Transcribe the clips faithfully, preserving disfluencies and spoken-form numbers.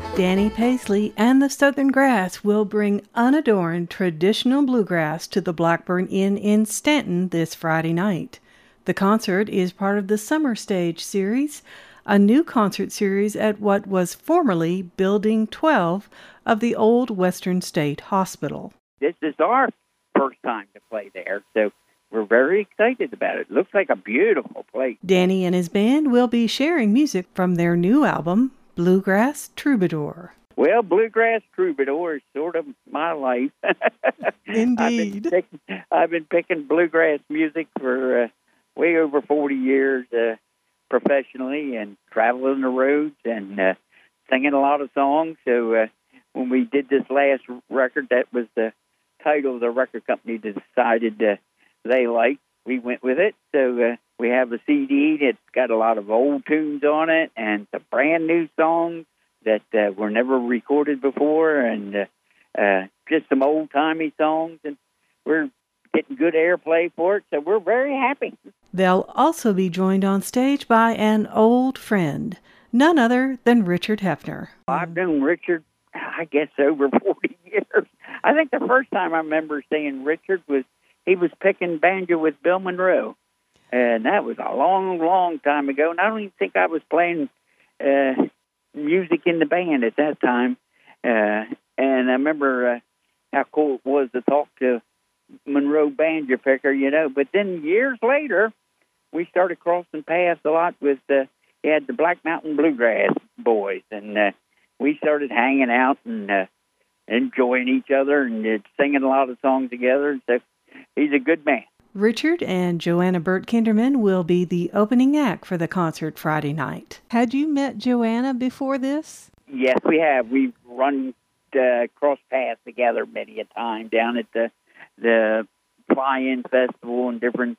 Danny Paisley and the Southern Grass will bring unadorned traditional bluegrass to the Blackburn Inn in Stanton this Friday night. The concert is part of the Summer Stage series, a new concert series at what was formerly Building twelve of the old Western State Hospital. This is our first time to play there, so we're very excited about it. It looks like a beautiful place. Danny and his band will be sharing music from their new album, Bluegrass Troubadour. Well, Bluegrass Troubadour is sort of my life. Indeed. I've been picking, I've been picking bluegrass music for uh, way over forty years uh, professionally, and traveling the roads and uh, singing a lot of songs. So uh, when we did this last record, that was the title the record company decided uh, they liked. We went with it. So uh, we have a C D that's got a lot of old tunes on it and some brand new songs that uh, were never recorded before, and uh, uh, just some old-timey songs. And we're getting good airplay for it, so we're very happy. They'll also be joined on stage by an old friend, none other than Richard Hefner. I've known Richard, I guess, over forty years. I think the first time I remember seeing Richard was he was picking banjo with Bill Monroe. And that was a long, long time ago. And I don't even think I was playing uh, music in the band at that time. Uh, and I remember uh, how cool it was to talk to Monroe banjo picker, you know. But then years later, we started crossing paths a lot with, uh, he had the Black Mountain Bluegrass boys. And uh, we started hanging out and uh, enjoying each other and uh, singing a lot of songs together. So he's a good man. Richard and Joanna Burt Kinderman will be the opening act for the concert Friday night. Had you met Joanna before this? Yes, we have. We've run uh, cross paths together many a time down at the the Fly-In Festival and different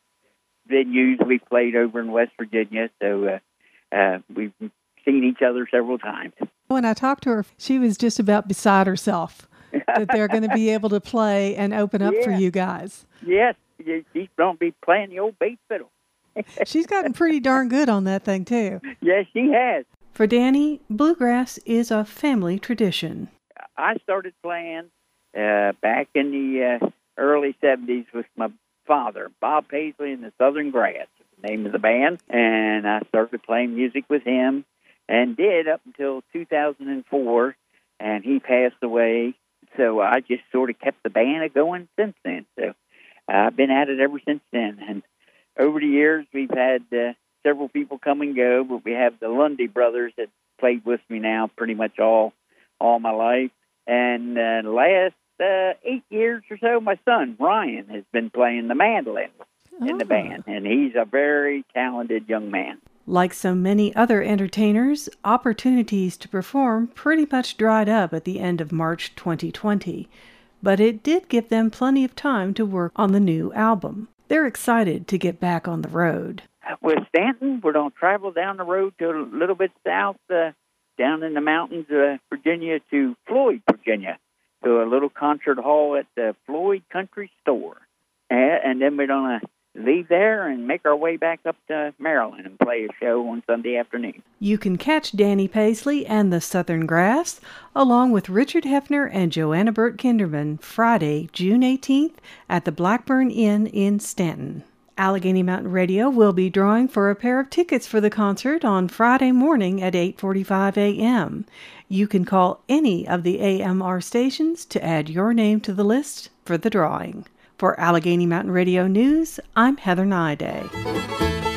venues we've played over in West Virginia. So uh, uh, we've seen each other several times. When I talked to her, she was just about beside herself that they're going to be able to play and open up yeah. for you guys. Yes. She's going to be playing the old bass fiddle. She's gotten pretty darn good on that thing, too. Yes, she has. For Danny, bluegrass is a family tradition. I started playing uh, back in the uh, early seventies with my father, Bob Paisley and the Southern Grass, the name of the band. And I started playing music with him and did up until two thousand four, and he passed away. So I just sort of kept the band going since then. So I've been at it ever since then, and over the years we've had uh, several people come and go, but we have the Lundy brothers that played with me now pretty much all all my life. And uh, the last uh, eight years or so, my son, Ryan, has been playing the mandolin oh. in the band, and he's a very talented young man. Like so many other entertainers, opportunities to perform pretty much dried up at the end of March twenty twenty. But it did give them plenty of time to work on the new album. They're excited to get back on the road. With Stanton, we're going to travel down the road to a little bit south, uh, down in the mountains of uh, Virginia to Floyd, Virginia, to a little concert hall at the Floyd Country Store. Uh, and then we're going to leave there and make our way back up to Maryland and play a show on Sunday afternoon. You can catch Danny Paisley and the Southern Grass, along with Richard Hefner and Joanna Burt Kinderman, Friday, June eighteenth at the Blackburn Inn in Stanton. Allegheny Mountain Radio will be drawing for a pair of tickets for the concert on Friday morning at eight forty-five a.m. You can call any of the A M R stations to add your name to the list for the drawing. For Allegheny Mountain Radio News, I'm Heather Nyday.